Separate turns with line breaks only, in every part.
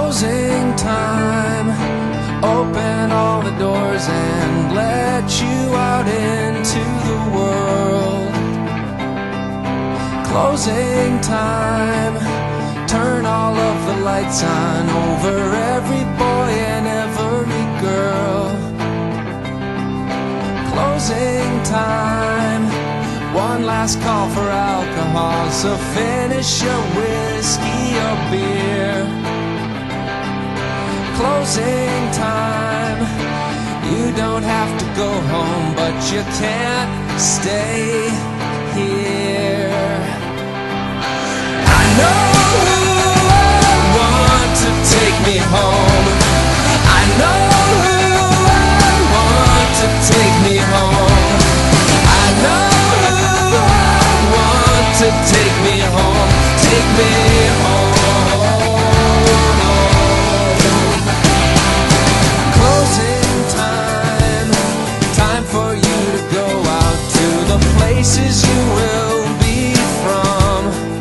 Closing time. Open all the doors and let you out into the world. Closing time. Turn all of the lights on over every boy and every girl. Closing time. One last call for alcohol, so finish your whiskey or beer. Closing time. You don't have to go home, but you can't stay here. I know who I want to take me home. I know who I want to take me home. I know who I want to take me home. Take me home. Places you will be from.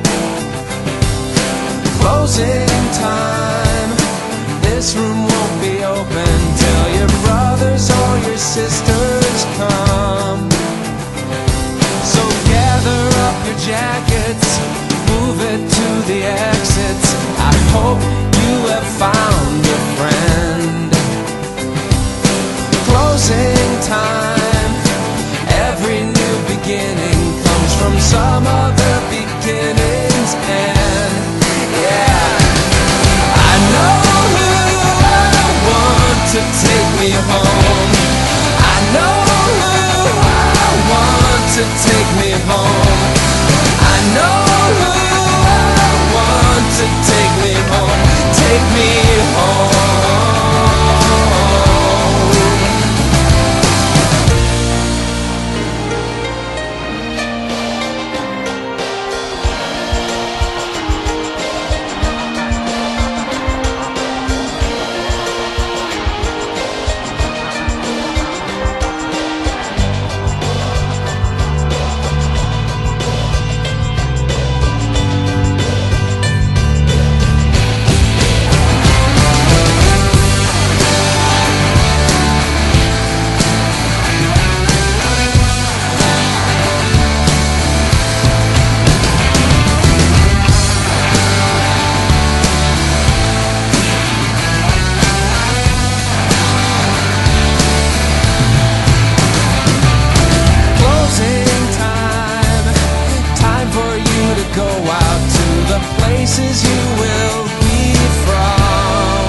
Closing time. This room won't be open till your brothers or your sisters come. So gather up your jackets, move it to the exits. I hope you have found a friend. Closing time. Every new beginning comes from some other beginning's end. Yeah, I know who I want to take me home. I know who I want to take me home. I know who I want to take me home. Take me home. Places you will be from.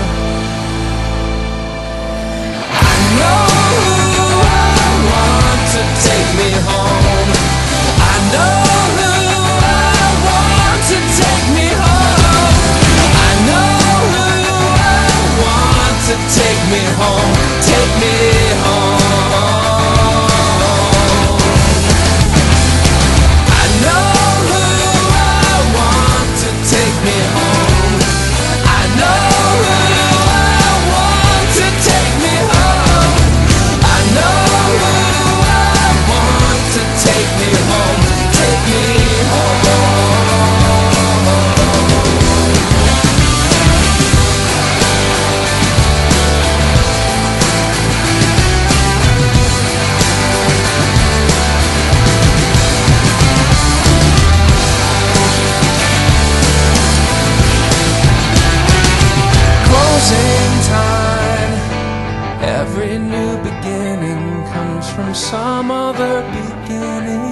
I know who I want to take me home. I know who I want to take me home. I know who I want to take me home. Take me home. Every new beginning comes from some other beginning.